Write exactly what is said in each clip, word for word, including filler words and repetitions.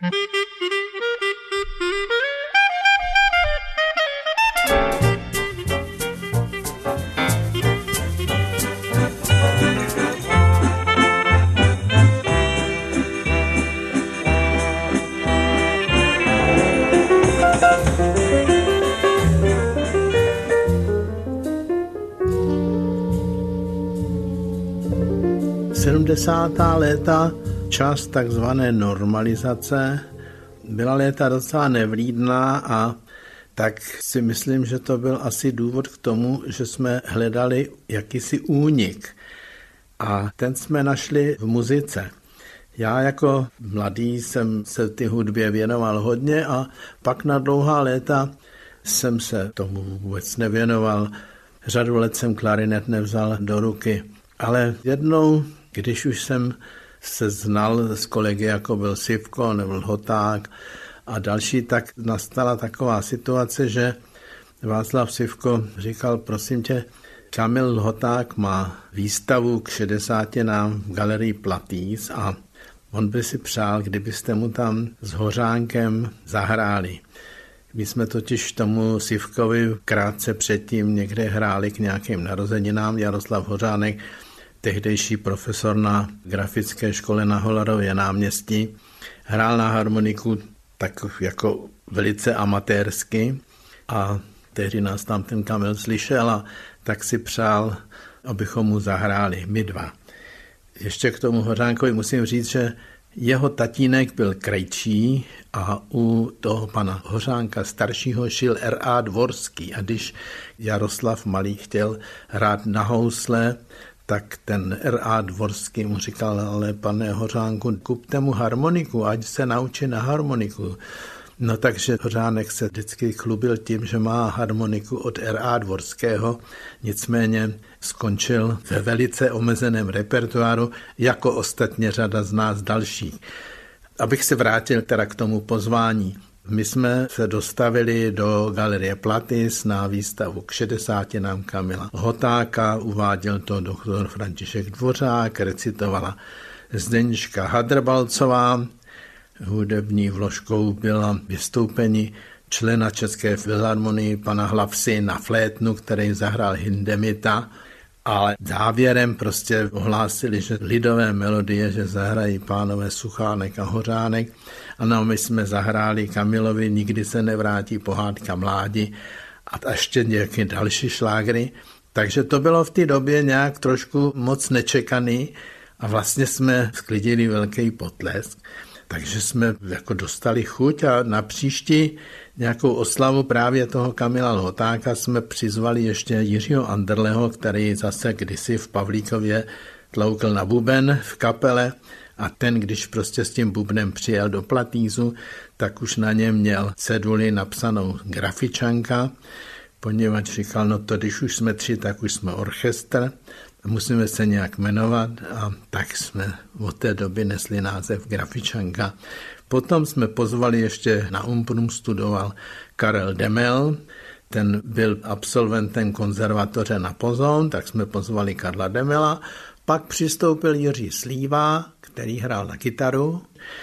sedmdesátá léta, čas takzvané normalizace, byla léta docela nevlídná a tak si myslím, že to byl asi důvod k tomu, že jsme hledali jakýsi únik. A ten jsme našli v muzice. Já jako mladý jsem se ty hudbě věnoval hodně a pak na dlouhá léta jsem se tomu vůbec nevěnoval. Řadu let jsem klarinet nevzal do ruky. Ale jednou, když už jsem se znal s kolegy, jako byl Sivko nebo Lhoták a další, tak nastala taková situace, že Václav Sivko říkal, prosím tě, Kamil Lhoták má výstavu k šedesátinám v galerii Platýs a on by si přál, kdybyste mu tam s Hořánkem zahráli. My jsme totiž tomu Sivkovi krátce předtím někde hráli k nějakým narozeninám. Jaroslav Hořánek, tehdejší profesor na grafické škole na Holarově náměstí, hrál na harmoniku tak jako velice amatérsky a tehdy nás tam ten Kamil slyšel a tak si přál, abychom mu zahráli, my dva. Ještě k tomu Hořánkovi musím říct, že jeho tatínek byl krejčí a u toho pana Hořánka staršího šil R A Dvorský a když Jaroslav Malý chtěl hrát na housle, tak ten R A Dvorský mu říkal, ale pane Hořánku, kupte mu harmoniku, ať se naučí na harmoniku. No takže Hořánek se vždycky chlubil tím, že má harmoniku od R A Dvorského, nicméně skončil ve velice omezeném repertoáru, jako ostatně řada z nás dalších. Abych se vrátil teda k tomu pozvání. My jsme se dostavili do galerie Platýs na výstavu k šedesátinám Kamila Lhotáka, uváděl to doktor František Dvořák, recitovala Zdeňška Hadrbalcová, hudební vložkou byla vystoupení člena České filharmonie pana Hlavsy na flétnu, který zahrál Hindemita, ale závěrem prostě ohlásili, že lidové melodie, že zahrají pánové Suchánek a Hořánek. Ano, my jsme zahráli Kamilovi Nikdy se nevrátí pohádka mládi a ještě nějaké další šlágry. Takže to bylo v té době nějak trošku moc nečekaný a vlastně jsme sklidili velký potlesk. Takže jsme jako dostali chuť a na příští nějakou oslavu právě toho Kamila Lhotáka jsme přizvali ještě Jiřího Anderleho, který zase kdysi v Pavlíkově tloukl na buben v kapele a ten, když prostě s tím bubnem přijel do Platýsu, tak už na něm měl ceduli napsanou Grafičanka, poněvadž říkal, no to když už jsme tři, tak už jsme orchestr, musíme se nějak jmenovat a tak jsme od té doby nesli název Grafičanka. Potom jsme pozvali ještě na Umprum, studoval Karel Demel, ten byl absolventem konzervatoře na Pozón, tak jsme pozvali Karla Demela, pak přistoupil Jiří Slíva, který hrál na kytaru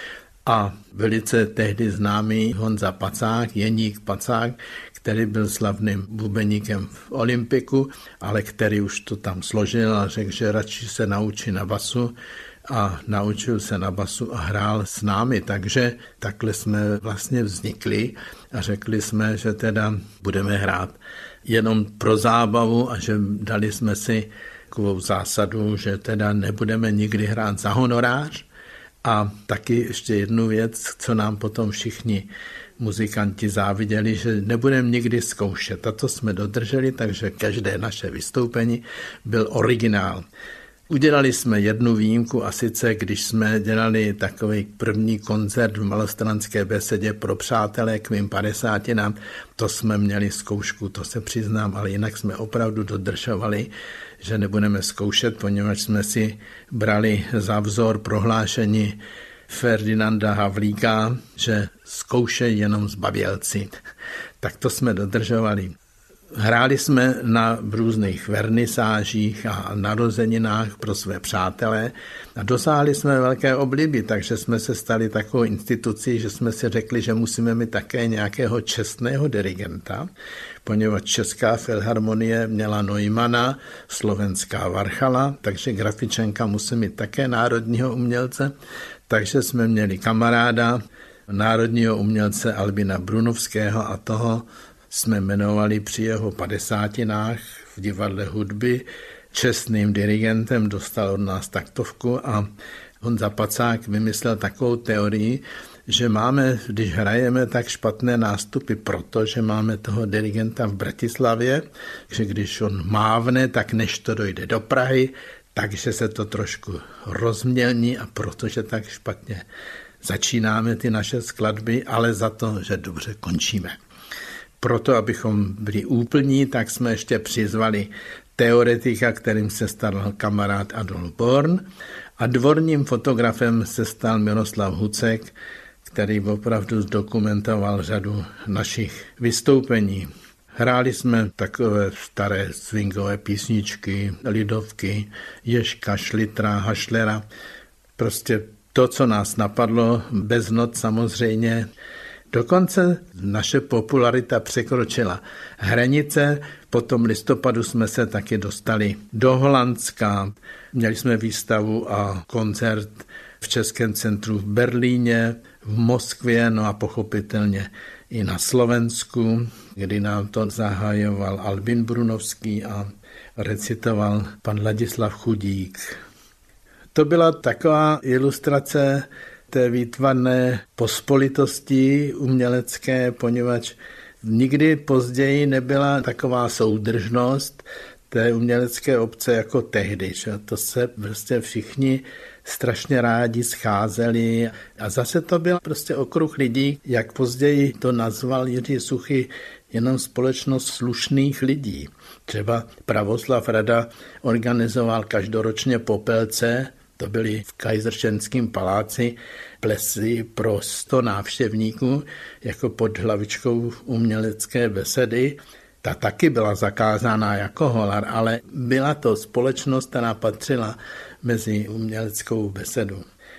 a velice tehdy známý Honza Pacák, Jeník Pacák, který byl slavným bubeníkem v Olympiku, ale který už to tam složil a řekl, že radši se naučí na basu a naučil se na basu a hrál s námi. Takže takhle jsme vlastně vznikli a řekli jsme, že teda budeme hrát jenom pro zábavu a že dali jsme si takovou zásadu, že teda nebudeme nikdy hrát za honorář. A taky ještě jednu věc, co nám potom všichni muzikanti záviděli, že nebudeme nikdy zkoušet. A to jsme dodrželi, takže každé naše vystoupení byl originál. Udělali jsme jednu výjimku a sice, když jsme dělali takový první koncert v Malostranské besedě pro přátelé k mým padesátinám, to jsme měli zkoušku, to se přiznám, ale jinak jsme opravdu dodržovali, že nebudeme zkoušet, poněvadž jsme si brali za vzor prohlášení Ferdinanda Havlíka, že zkoušej jenom zbabělci. Tak to jsme dodržovali. Hráli jsme na různých vernisážích a narozeninách pro své přátelé a dosáhli jsme velké obliby, takže jsme se stali takovou institucí, že jsme si řekli, že musíme mít také nějakého čestného dirigenta, poněvadž Česká filharmonie měla Neumanna, slovenská Varchala, takže Grafičenka musí mít také národního umělce, takže jsme měli kamaráda, národního umělce Albina Brunovského a toho jsme jmenovali při jeho padesátinách v divadle hudby čestným dirigentem, dostal od nás taktovku a Honza Pacák vymyslel takovou teorii, že máme, když hrajeme, tak špatné nástupy, protože máme toho dirigenta v Bratislavě, že když on mávne, tak než to dojde do Prahy, takže se to trošku rozmělní a protože tak špatně začínáme ty naše skladby, ale za to, že dobře končíme. Proto, abychom byli úplní, tak jsme ještě přizvali teoretika, kterým se stal kamarád Adolf Born a dvorním fotografem se stal Miroslav Hucek, který opravdu zdokumentoval řadu našich vystoupení. Hráli jsme takové staré swingové písničky, lidovky, Ježka, Šlitra, Hašlera, prostě to, co nás napadlo, bez not samozřejmě. Dokonce naše popularita překročila hranice, potom listopadu jsme se taky dostali do Holandska, měli jsme výstavu a koncert v Českém centru v Berlíně, v Moskvě, no a pochopitelně i na Slovensku, kdy nám to zahajoval Albin Brunovský a recitoval pan Ladislav Chudík. To byla taková ilustrace té výtvarné pospolitosti umělecké, poněvadž nikdy později nebyla taková soudržnost té umělecké obce jako tehdy. Že? To se prostě všichni strašně rádi scházeli a zase to byl prostě okruh lidí, jak později to nazval Jiří Suchy, jenom společnost slušných lidí. Třeba Pravoslav Rada organizoval každoročně popelce, to byly v Kaiserschenském paláci plesy pro sto návštěvníků jako pod hlavičkou umělecké besedy. Ta taky byla zakázána jako holar, ale byla to společnost, která patřila mezi uměleckou besedu.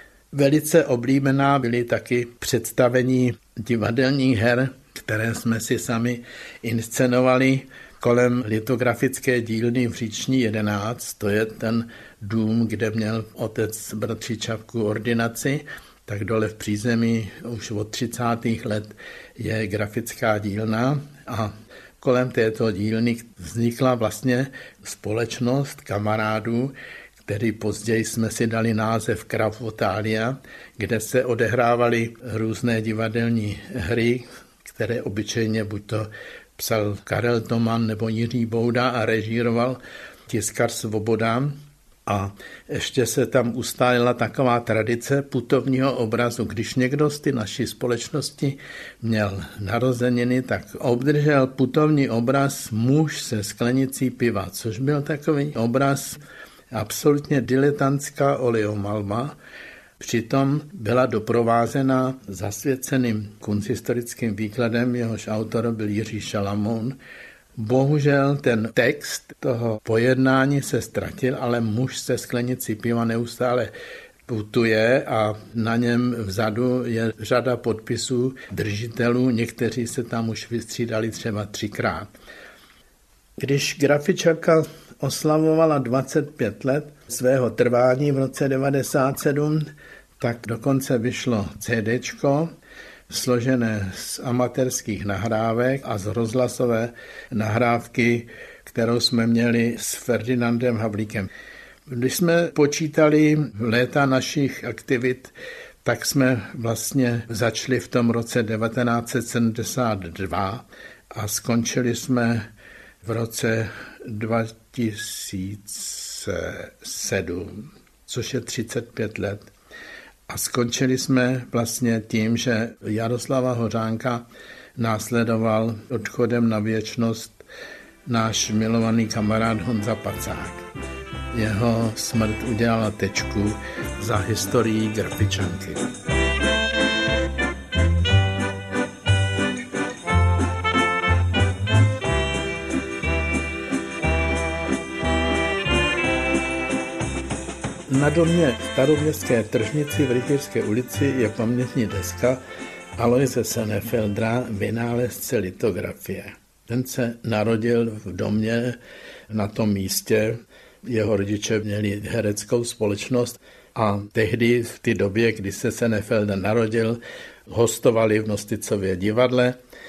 Velice oblíbená byly taky představení divadelních her, které jsme si sami inscenovali kolem litografické dílny v Říční jedenáct, to je ten dům, kde měl otec bratří Čapku ordinaci, tak dole v přízemí už od třicátých let je grafická dílna a kolem této dílny vznikla vlastně společnost kamarádů, který později jsme si dali název Kravotalia, kde se odehrávaly různé divadelní hry, které obyčejně buď to psal Karel Toman nebo Jiří Bouda a režíroval tiskar Svoboda. A ještě se tam ustálila taková tradice putovního obrazu. Když někdo z ty naší společnosti měl narozeniny, tak obdržel putovní obraz muž se sklenicí piva, což byl takový obraz absolutně diletantská oleomalba. Přitom byla doprovázena zasvěceným kunsthistorickým výkladem, jehož autor byl Jiří Šalamoun. Bohužel ten text toho pojednání se ztratil, ale muž se sklenicí piva neustále putuje a na něm vzadu je řada podpisů držitelů, někteří se tam už vystřídali třeba třikrát. Když Grafičaka oslavovala dvacet pět let svého trvání v roce devadesát sedm, tak dokonce vyšlo CDčko, složené z amatérských nahrávek a z rozhlasové nahrávky, kterou jsme měli s Ferdinandem Havlíkem. Když jsme počítali léta našich aktivit, tak jsme vlastně začali v tom roce devatenáct set sedmdesát dva a skončili jsme v roce dva tisíce sedm, což je třicet pět let. A skončili jsme vlastně tím, že Jaroslava Hořánka následoval odchodem na věčnost náš milovaný kamarád Honza Pacák. Jeho smrt udělala tečku za historií Grafičanky. Na domě staroměstské tržnici v Rytířské ulici je pamětní deska Aloise Senefeldra, vynálezce litografie. Ten se narodil v domě na tom místě, jeho rodiče měli hereckou společnost a tehdy v té době, kdy se Senefelda narodil, hostovali v Nosticově divadle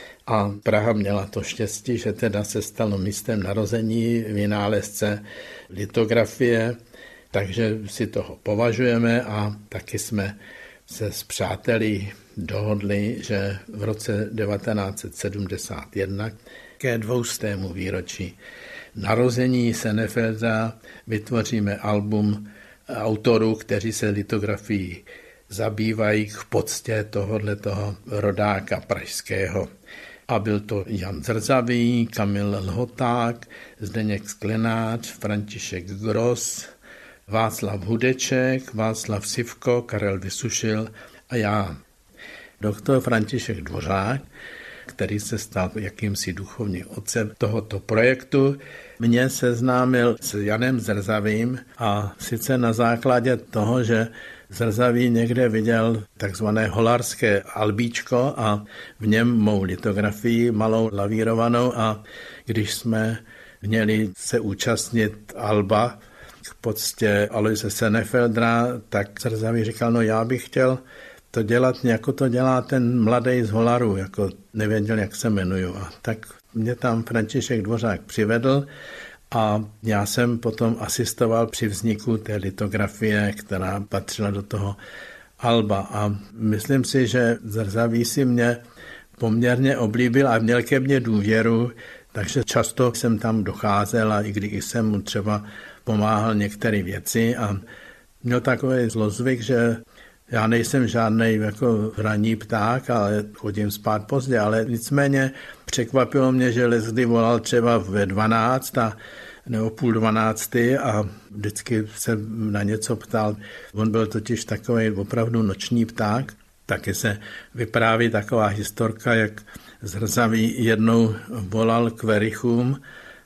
a Praha měla to štěstí, že teda se stalo místem narození vynálezce litografie, takže si toho považujeme a taky jsme se s přáteli dohodli, že v roce devatenáct set sedmdesát jedna ke dvoustému výročí narození Senefelda vytvoříme album autorů, kteří se litografií zabývají k poctě tohoto rodáka pražského. A byl to Jan Zrzavý, Kamil Lhoták, Zdeněk Sklenáč, František Gross, Václav Hudeček, Václav Sivko, Karel Vysušil a já. Doktor František Dvořák, který se stal jakýmsi duchovním otcem tohoto projektu, mě seznámil s Janem Zrzavým a sice na základě toho, že Zrzavý někde viděl takzvané holarské albíčko a v něm mou litografii malou lavírovanou a když jsme měli se účastnit alba k poctě Aloise Senefeldra, tak Zrzavý říkal, no já bych chtěl to dělat, jako to dělá ten mladý z Holaru, jako nevěděl, jak se jmenuju. A tak mě tam František Dvořák přivedl a já jsem potom asistoval při vzniku té litografie, která patřila do toho alba. A myslím si, že Zrzavý si mě poměrně oblíbil a měl ke mně důvěru, takže často jsem tam docházel a i když jsem mu třeba pomáhal některé věci a měl takový zlozvyk, že já nejsem žádnej jako ranní pták, ale chodím spát pozdě, ale nicméně překvapilo mě, že leskdy volal třeba ve dvanáct a nebo půl dvanácty a vždycky se na něco ptal. On byl totiž takový opravdu noční pták. Taky se vypráví taková historka, jak Zrzavý jednou volal k Verichům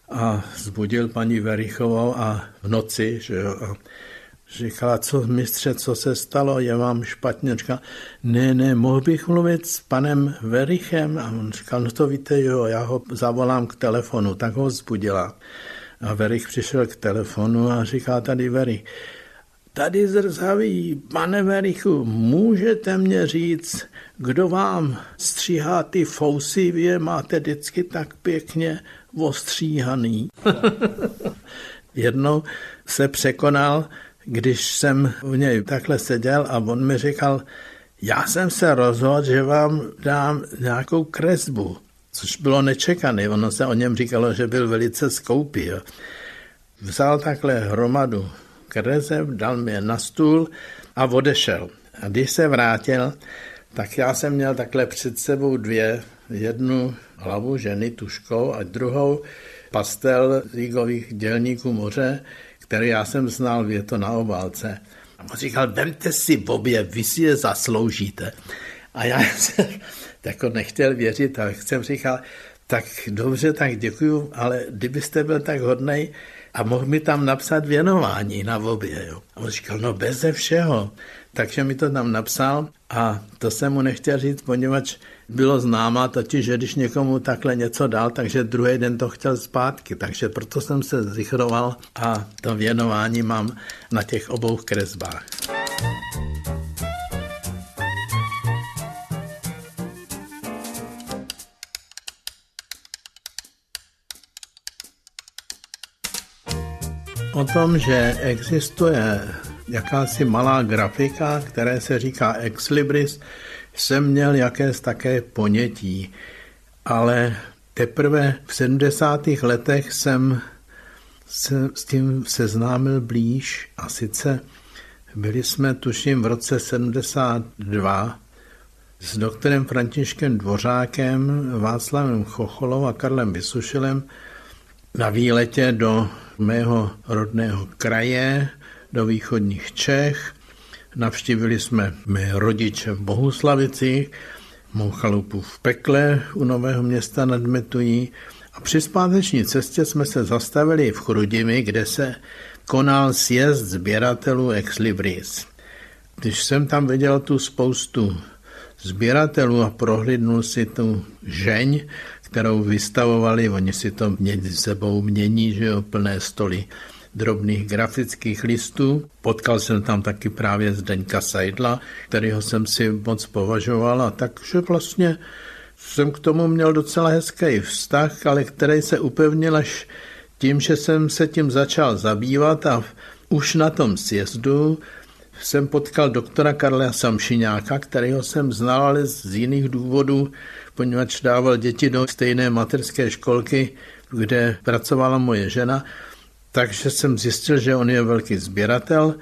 a zbudil paní Verichovou a v noci, že jo, a říkala, co mistře, co se stalo, je vám špatně. Říkal, ne, ne, mohl bych mluvit s panem Verichem? A on říkal, no to víte, jo, já ho zavolám k telefonu, tak ho vzbudila. A Verich přišel k telefonu a říká, tady Verich, tady Zrzavý, pane Verichu, můžete mě říct, kdo vám stříhá ty fousy, vy je máte vždycky tak pěkně ostříhaný. Jednou se překonal, když jsem u něj takhle seděl a on mi říkal, já jsem se rozhodl, že vám dám nějakou kresbu, což bylo nečekané. Ono se o něm říkalo, že byl velice skoupý. Jo. Vzal takhle hromadu kreseb, dal mi je na stůl a odešel. A když se vrátil, tak já jsem měl takhle před sebou dvě, jednu hlavu ženy tuškou a druhou pastel lígových dělníků moře, který já jsem znal, je to na obálce. A on říkal, vemte si v obě, vy si je zasloužíte. A já jsem jako nechtěl věřit a jsem říkal, tak dobře, tak děkuju, ale kdybyste byl tak hodnej a mohl mi tam napsat věnování na obě. Jo. A on říkal, no beze všeho. Takže mi to tam napsal a to jsem mu nechtěl říct, poněvadž bylo známá totiž, že když někomu takhle něco dal, takže druhý den to chtěl zpátky. Takže proto jsem se zrychloval a to věnování mám na těch obou kresbách. O tom, že existuje jakási malá grafika, které se říká ex libris, jsem měl jakési také ponětí, ale teprve v sedmdesátých letech jsem se s tím seznámil blíž a sice byli jsme, tuším, v roce sedmdesát dva s doktorem Františkem Dvořákem, Václavem Chocholou a Karlem Vysušilem na výletě do mého rodného kraje, do východních Čech. Navštívili jsme mé rodiče v Bohuslavicích, mou chalupu v Pekle u Nového Města nad Metují a při zpáteční cestě jsme se zastavili v Chrudimi, kde se konal sjezd sběratelů ex libris. Když jsem tam viděl tu spoustu sběratelů a prohlídnul si tu žeň, kterou vystavovali, oni si to mezi sebou mění, že jo, plné stoly drobných grafických listů. Potkal jsem tam taky právě Zdeňka Seidla, kterýho jsem si moc považoval, a takže vlastně jsem k tomu měl docela hezký vztah, ale který se upevnil až tím, že jsem se tím začal zabývat, a už na tom sjezdu jsem potkal doktora Karla Samšiňáka, kterýho jsem znal, ale z jiných důvodů, poněvadž dával děti do stejné mateřské školky, kde pracovala moje žena, takže jsem zjistil, že on je velký sběratel,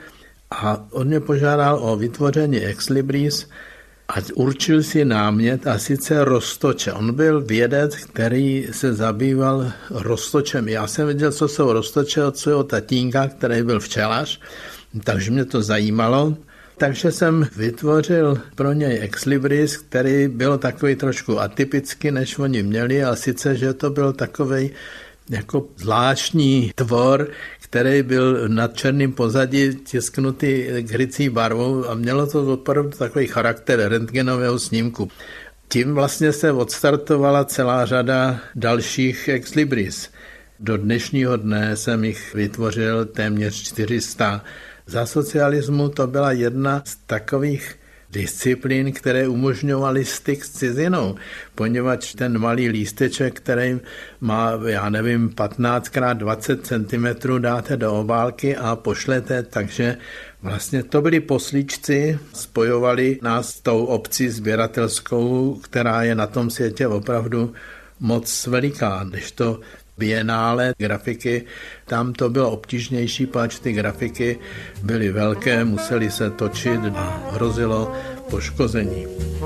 a on mě požádal o vytvoření ex libris a určil si námět, a sice roztoče. On byl vědec, který se zabýval roztočem. Já jsem věděl, co jsou roztoče od svého tatínka, který byl včelař, takže mě to zajímalo. Takže jsem vytvořil pro něj ex libris, který byl takový trošku atypický, než oni měli, a sice, že to byl takovej jako zvláštní tvor, který byl na černém pozadí tisknutý hrycí barvou, a mělo to opravdu takový charakter rentgenového snímku. Tím vlastně se odstartovala celá řada dalších ex libris. Do dnešního dne jsem jich vytvořil téměř čtyři sta. Za socialismu to byla jedna z takových disciplín, které umožňovaly styk s cizinou, poněvadž ten malý lísteček, který má, já nevím, patnáct krát dvacet centimetrů, dáte do obálky a pošlete, takže vlastně to byli poslíčci, spojovali nás s tou obcí sběratelskou, která je na tom světě opravdu moc veliká, když to bienále grafiky, tam to bylo obtížnější, pač ty grafiky byly velké, museli se točit a hrozilo poškození.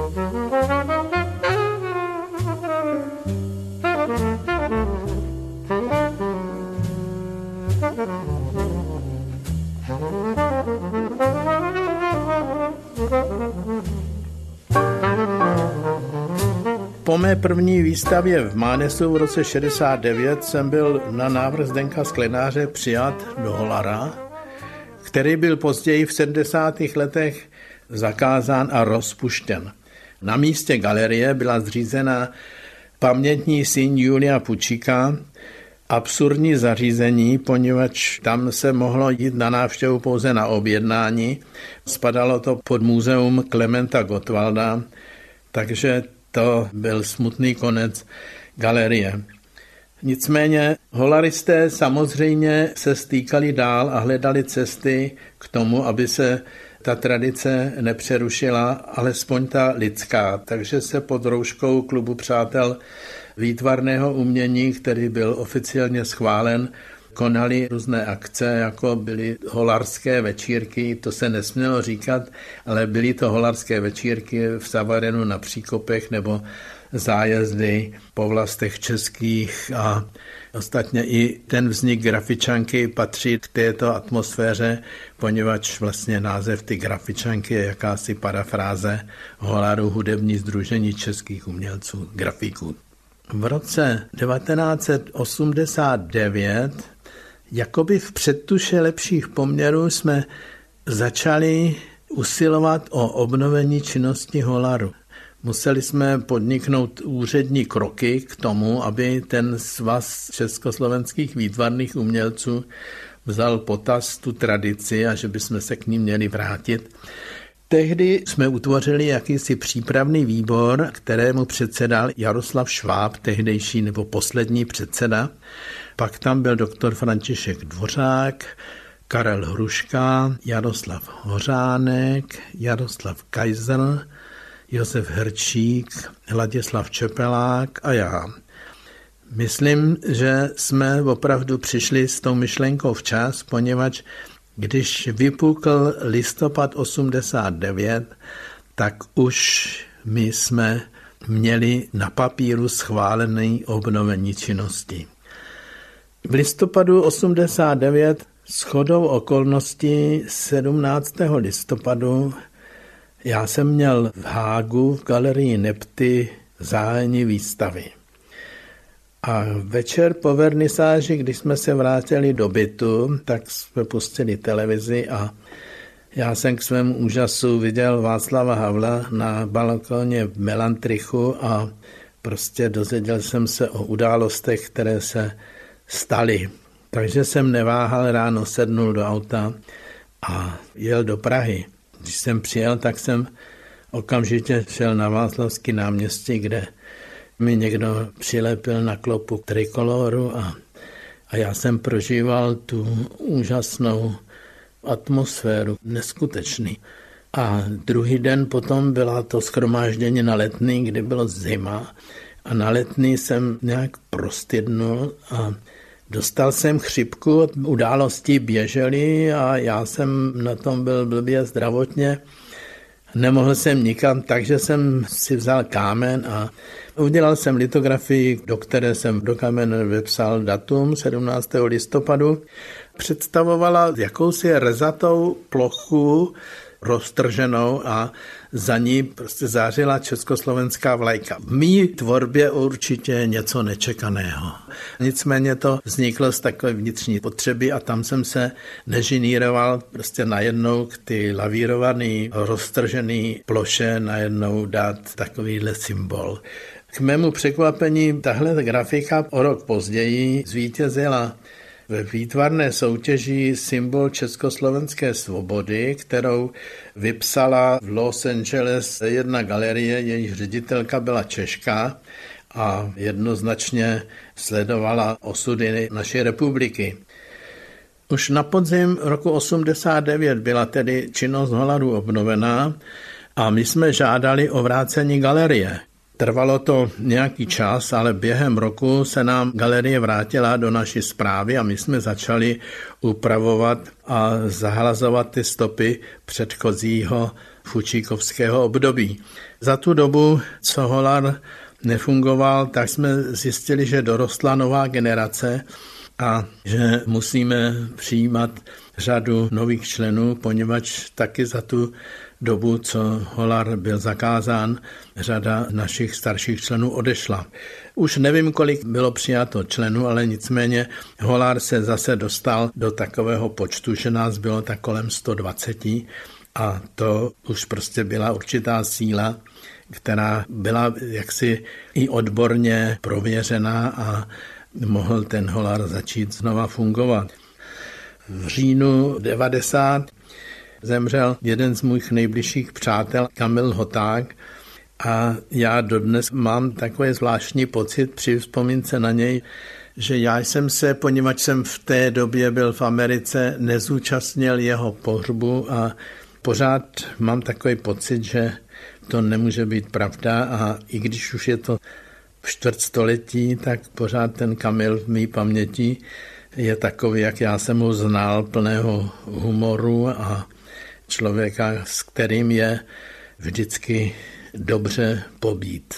Po mé první výstavě v Mánesu v roce šedesát devět jsem byl na návrh Zdenka Sklenáře přijat do Holara, který byl později v sedmdesátých letech zakázán a rozpuštěn. Na místě galerie byla zřízena pamětní síň Julia Pučíka, absurdní zařízení, poněvadž tam se mohlo jít na návštěvu pouze na objednání. Spadalo to pod muzeum Klementa Gottwalda, takže to byl smutný konec galerie. Nicméně holaristé samozřejmě se stýkali dál a hledali cesty k tomu, aby se ta tradice nepřerušila, alespoň ta lidská. Takže se pod rouškou Klubu přátel výtvarného umění, který byl oficiálně schválen, konali různé akce, jako byly holarské večírky, to se nesmělo říkat, ale byly to holarské večírky v Savarenu na Příkopech nebo zájezdy po vlastech českých, a ostatně i ten vznik grafičanky patří k této atmosféře, poněvadž vlastně název ty grafičanky je jakási parafráze Holaru hudební sdružení českých umělců, grafiků. V roce devatenáct set osmdesát devět jakoby v předtuše lepších poměrů jsme začali usilovat o obnovení činnosti Holaru. Museli jsme podniknout úřední kroky k tomu, aby ten svaz československých výtvarných umělců vzal potaz tu tradici a že bychom se k ní měli vrátit. Tehdy jsme utvořili jakýsi přípravný výbor, kterému předsedal Jaroslav Šváb, tehdejší nebo poslední předseda. Pak tam byl doktor František Dvořák, Karel Hruška, Jaroslav Hořánek, Jaroslav Kaiser, Josef Hrčík, Ladislav Čepelák a já. Myslím, že jsme opravdu přišli s tou myšlenkou včas, poněvadž když vypukl listopad osmdesát devět, tak už my jsme měli na papíru schválený obnovení činnosti. V listopadu osmdesát devět shodou okolností sedmnáctého listopadu já jsem měl v Hágu v galerii Nepty zahájení výstavy. A večer po vernisáži, když jsme se vrátili do bytu, tak jsme pustili televizi a já jsem k svému úžasu viděl Václava Havla na balkoně v Melantrichu a prostě dozvěděl jsem se o událostech, které se staly. Takže jsem neváhal, ráno sednul do auta a jel do Prahy. Když jsem přijel, tak jsem okamžitě šel na Václavský náměstí, kde mi někdo přilepil na klopu trikoloru a, a já jsem prožíval tu úžasnou atmosféru, neskutečný. A druhý den potom byla to shromáždění na Letný, kdy bylo zima a na Letný jsem nějak prostydnul a dostal jsem chřipku, události běžely a já jsem na tom byl blbě zdravotně. Nemohl jsem nikam, takže jsem si vzal kámen a udělal jsem litografii, do které jsem do kamene vypsal datum sedmnáctého listopadu. Představovala jakousi rezatou plochu roztrženou a za ní prostě zářila československá vlajka. V mý tvorbě určitě něco nečekaného. Nicméně to vzniklo z takové vnitřní potřeby a tam jsem se nežiníroval prostě najednou k ty lavírovaný, roztržený ploše najednou dát takovýhle symbol. K mému překvapení tahle grafika o rok později zvítězila ve výtvarné soutěži Symbol československé svobody, kterou vypsala v Los Angeles jedna galerie, jejíž ředitelka byla Češka a jednoznačně sledovala osudy naší republiky. Už na podzim roku osmdesát devět byla tedy činnost Holarů obnovená a my jsme žádali o vrácení galerie. Trvalo to nějaký čas, ale během roku se nám galerie vrátila do naší správy a my jsme začali upravovat a zahlazovat ty stopy předchozího fučíkovského období. Za tu dobu, co Holar nefungoval, tak jsme zjistili, že dorostla nová generace a že musíme přijímat řadu nových členů, poněvadž taky za tu dobu, co Holar byl zakázán, řada našich starších členů odešla. Už nevím, kolik bylo přijato členů, ale nicméně Holar se zase dostal do takového počtu, že nás bylo tak kolem sto dvacet a to už prostě byla určitá síla, která byla jaksi i odborně prověřená a mohl ten Holar začít znova fungovat. V říjnu devadesát zemřel jeden z mých nejbližších přátel, Kamil Hoták, a já dodnes mám takový zvláštní pocit při vzpomínce na něj, že já jsem se, poněvadž jsem v té době byl v Americe, nezúčastnil jeho pohřbu a pořád mám takový pocit, že to nemůže být pravda a i když už je to v čtvrtstoletí, tak pořád ten Kamil v mý paměti je takový, jak já jsem ho znal, plného humoru a člověka, s kterým je vždycky dobře pobít.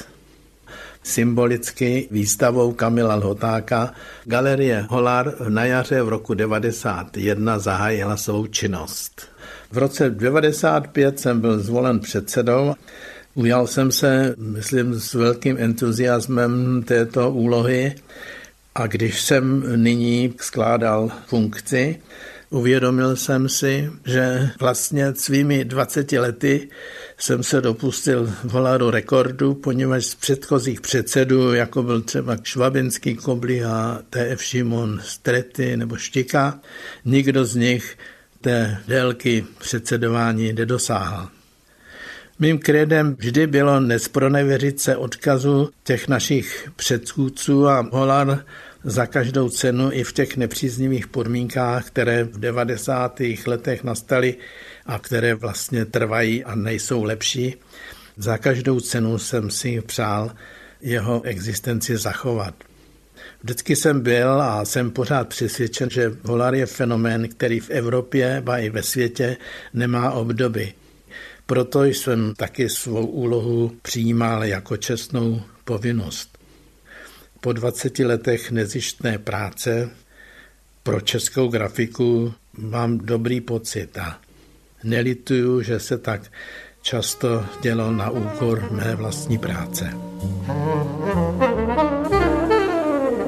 Symbolicky výstavou Kamila Hotáka galerie Holar na jaře v roku devadesát jedna zahájila svou činnost. V roce devadesát pět jsem byl zvolen předsedou. Ujal jsem se, myslím, s velkým entuziasmem této úlohy a když jsem nyní skládal funkci, uvědomil jsem si, že vlastně svými dvaceti lety jsem se dopustil v Holaru rekordu, poněvadž z předchozích předsedů, jako byl třeba Švabinský, Kobly a T F Šimon, Strety nebo Štika, nikdo z nich té délky předsedování nedosáhl. Mým krédem vždy bylo nespronevěřit se odkazu těch našich předchůdců a Holar za každou cenu i v těch nepříznivých podmínkách, které v devadesátých letech nastaly a které vlastně trvají a nejsou lepší, za každou cenu jsem si přál jeho existenci zachovat. Vždycky jsem byl a jsem pořád přesvědčen, že Holar je fenomén, který v Evropě a i ve světě nemá obdoby. Proto jsem taky svou úlohu přijímal jako čestnou povinnost. Po dvaceti letech nezištné práce pro českou grafiku mám dobrý pocit a nelituju, že se tak často dělo na úkor mé vlastní práce.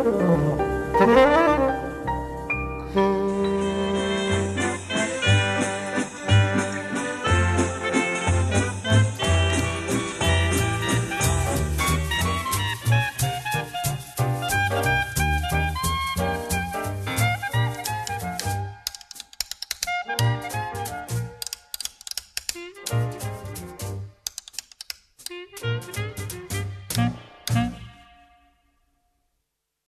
you.